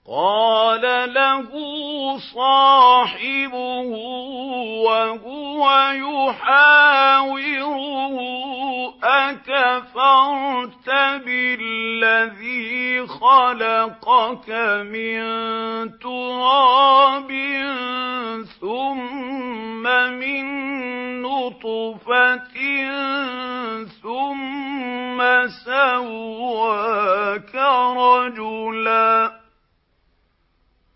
قَالَ لَهُ صَاحِبُهُ وَهُوَ يُحَاوِرُهُ أَكَفَرْتَ بِالَّذِي خَلَقَكَ مِن تُرَابٍ ثُمَّ مِن نُّطْفَةٍ ثُمَّ سَوَّاكَ رَجُلًا